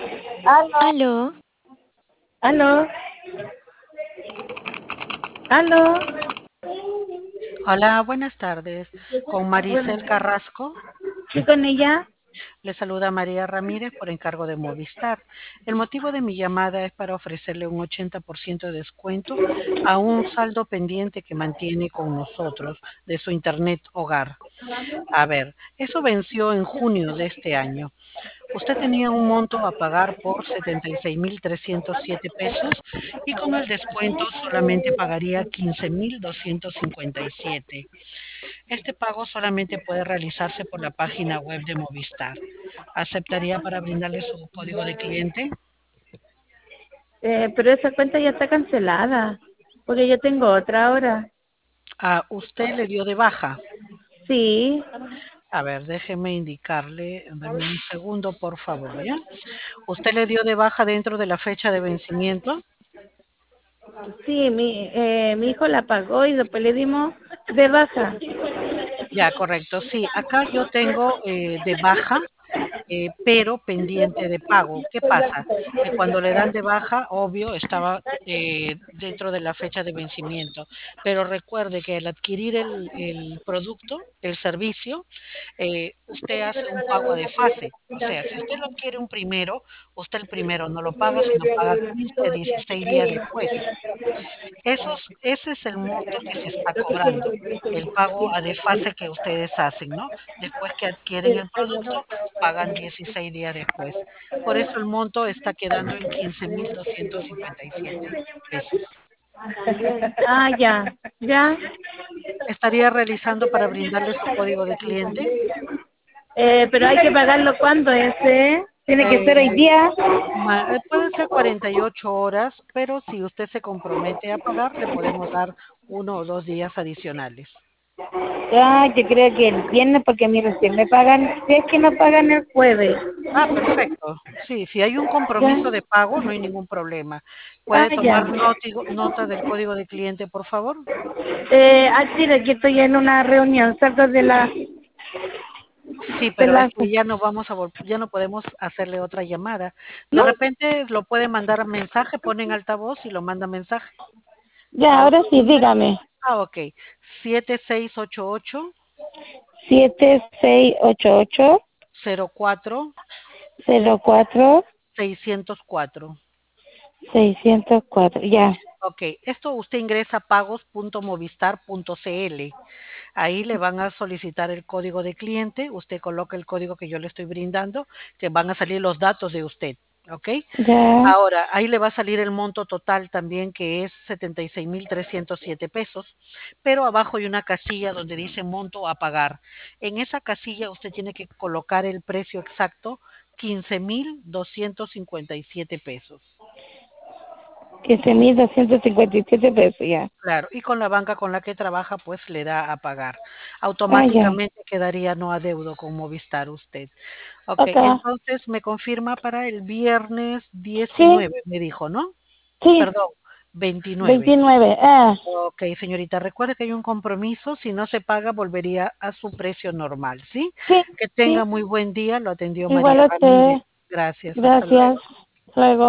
Aló, Aló, aló, aló. Hola, buenas tardes. Con Bueno, Maricel Carrasco. ¿sí con ella? Le saluda María Ramírez por encargo de Movistar. El motivo de mi llamada es para ofrecerle un 80% de descuento a un saldo pendiente que mantiene con nosotros de su internet hogar. A ver, eso venció en junio de este año. Usted tenía un monto a pagar por 76.307 pesos y con el descuento solamente pagaría 15.257. Este pago solamente puede realizarse por la página web de Movistar. ¿Aceptaría para brindarle su código de cliente? Pero esa cuenta ya está cancelada, porque yo tengo otra ahora. Usted le dio de baja. Sí, A ver, déjeme indicarle, dame un segundo, por favor, ¿ya? ¿Usted le dio de baja dentro de la fecha de vencimiento? sí, mi hijo la pagó y después le dimos de baja. Ya, correcto. Sí, acá yo tengo de baja, pero pendiente de pago. ¿Qué pasa? Que cuando le dan de baja, obvio, estaba dentro de la fecha de vencimiento. Pero recuerde que al adquirir el producto, el servicio, usted hace un pago a desfase. O sea, si usted lo adquiere un primero, usted el primero no lo paga, sino paga 15, 16 días después. Ese es el monto que se está cobrando, el pago a desfase que ustedes hacen, ¿no? Después que adquieren el producto, pagan 16 días después. Por eso el monto está quedando en 15.257 pesos. Ah, ya, ya. ¿Estaría realizando para brindarle su código de cliente? Pero hay que pagarlo cuando ese. Tiene que ser hoy Eh, día. Pueden ser 48 horas, pero si usted se compromete a pagar, le podemos dar 1 o 2 días adicionales. Ah, yo creo que el viernes, porque a mí recién me pagan, si es que no pagan el jueves. Perfecto. Sí, si hay un Ya. compromiso de pago, no hay ningún problema. Ah, ¿Puede tomar ya. nota del código de cliente, por favor? Sí, de que estoy en una reunión, salgo Sí, de pero es la, que ya no ya no podemos hacerle otra llamada. De ¿no? repente lo puede mandar a mensaje, pone en altavoz y lo manda mensaje. Ya, A ahora este sí, número. dígame. Ok. 7688 7688 04 04 604. 604. Ya, Ok, esto usted ingresa a pagos.movistar.cl. Ahí le van a solicitar el código de cliente, usted coloca el código que yo le estoy brindando, que van a salir los datos de usted, ¿ok? ya. Ahora, ahí le va a salir el monto total también, que es 76.307 pesos, pero abajo hay una casilla donde dice monto a pagar. En esa casilla usted tiene que colocar el precio exacto, 15.257 pesos. 15.257 pesos, ya. Claro, y con la banca con la que trabaja, pues le da a pagar. Ah, ya. Automáticamente quedaría no adeudo con Movistar usted. Ok, Acá. entonces me confirma para el viernes Sí, 19, me dijo, ¿no? sí. Perdón, 29. 29. Ok, señorita, recuerde que hay un compromiso. Si no se paga, volvería a su precio normal, ¿sí? Sí, Que tenga sí. muy buen día. Lo atendió Igual María a Ramírez. usted. Gracias, hasta Gracias. luego. Luego.